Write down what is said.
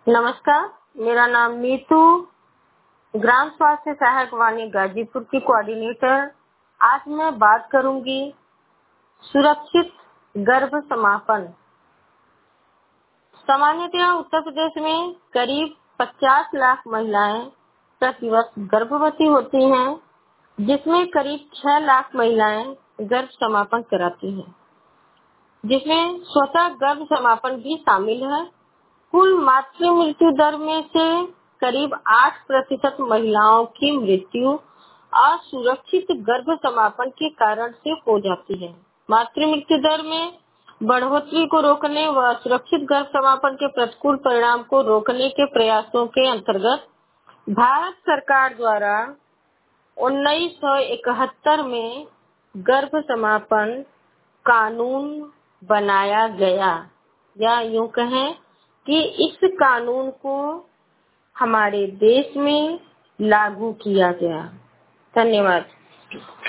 नमस्कार, मेरा नाम नीतू, ग्राम स्वास्थ्य सहायक वाणी गाजीपुर की कोऑर्डिनेटर। आज मैं बात करूंगी सुरक्षित गर्भ समापन। सामान्यतः उत्तर प्रदेश में करीब 50 लाख महिलाएं प्रतिवर्ष गर्भवती होती हैं, जिसमें करीब 6 लाख महिलाएं गर्भ समापन कराती हैं, जिसमें स्वतः गर्भ समापन भी शामिल है। कुल मातृ मृत्यु दर में से करीब 8% महिलाओं की मृत्यु असुरक्षित गर्भ समापन के कारण से हो जाती है। मातृ मृत्यु दर में बढ़ोतरी को रोकने व सुरक्षित गर्भ समापन के प्रतिकूल परिणाम को रोकने के प्रयासों के अंतर्गत भारत सरकार द्वारा 1971 में गर्भ समापन कानून बनाया गया, या यूं कहें कि इस कानून को हमारे देश में लागू किया गया। धन्यवाद।